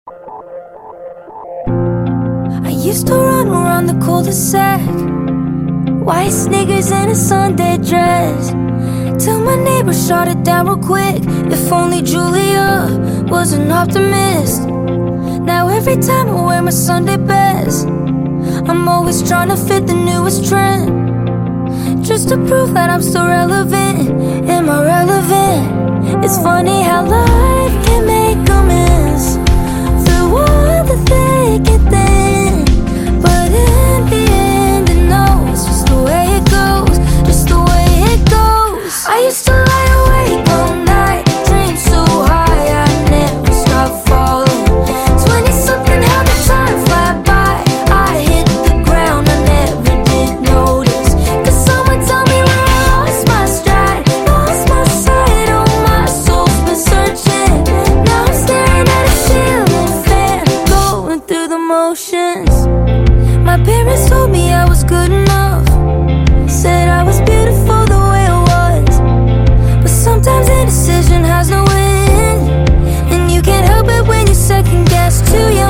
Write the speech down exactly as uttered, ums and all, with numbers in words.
I used to run around the cul-de-sac, white sneakers and a Sunday dress, till my neighbor shot it down real quick. If only Julia was an optimist. Now every time I wear my Sunday best, I'm always trying to fit the newest trend, just to prove that I'm still relevant. Am I relevant? It's funny how life can make a mess through all the thick and thin, but in the end, I know it's just the way it goes, just the way it goes. I used to lie awake all night, dream so high, I never stopped falling. Twenty-something, how the time fly by, I hit the ground, I never did notice, cause someone told me when I lost my stride, lost my sight, oh my soul's been searching. Now I'm staring at a ceiling fan, going through the motions. My parents told me I was good enough, said I was beautiful the way I was, but sometimes indecision has no end, and you can't help it when you second guess too.